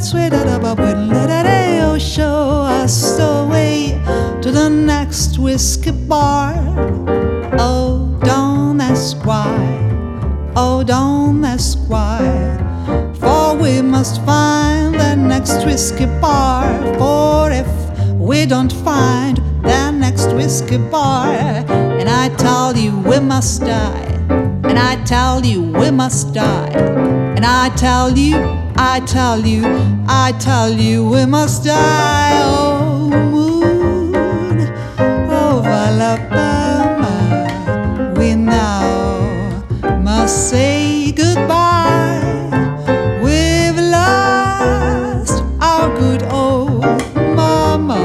sweet oh, show us the way to the next whiskey bar. Oh, don't ask why, oh, don't ask why, for we must find the next whiskey bar. For if we don't find the next whiskey bar, and I tell you we must die, and I tell you we must die, and I tell you, I tell you, I tell you we must die. Oh, moon over Alabama, we now must say goodbye. We've lost our good old mama,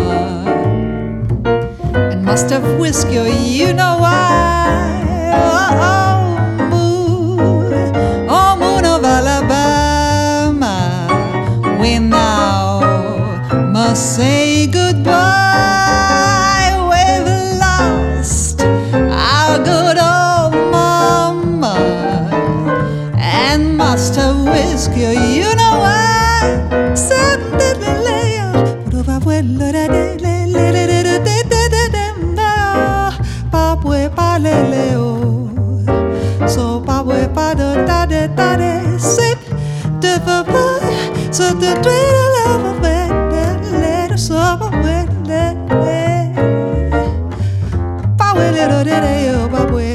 and must have whiskey, you know why. Oh, moon of Alabama, we now must say goodbye. We've lost our good old mama, and must have whiskey, you know why. So Pabwe Pado Tade Tade Sip de Papa, so the Twitter love of it, let us up with it. Pabwe little day, oh Pabwe,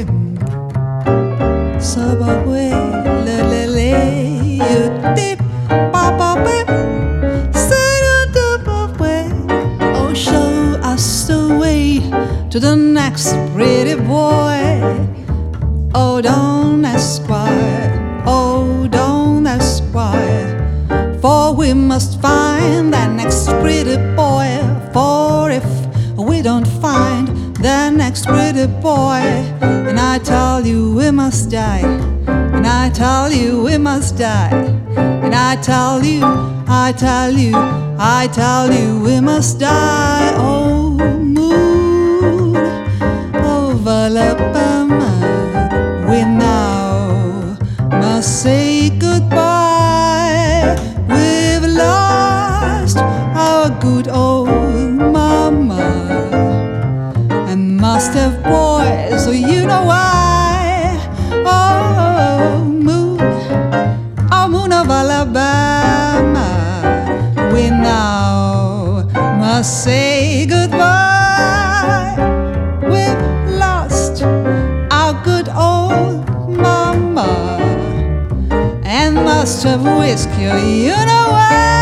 so Pabwe, le, you dip, Papa whip, say to Pabwe, oh, show us the way to the next pretty boy. Oh, don't ask why, oh, don't ask why, for we must find that next pretty boy. For if we don't find the next pretty boy, and I tell you we must die, and I tell you we must die, and I tell you, I tell you, I tell you we must die. Oh, moon over Alabama, we now must say goodbye. We've lost our good old mama, and must have boys, so you know why. Oh, moon of Alabama, we now must say goodbye. We've lost our good old mama, and must have whiskey, you know why.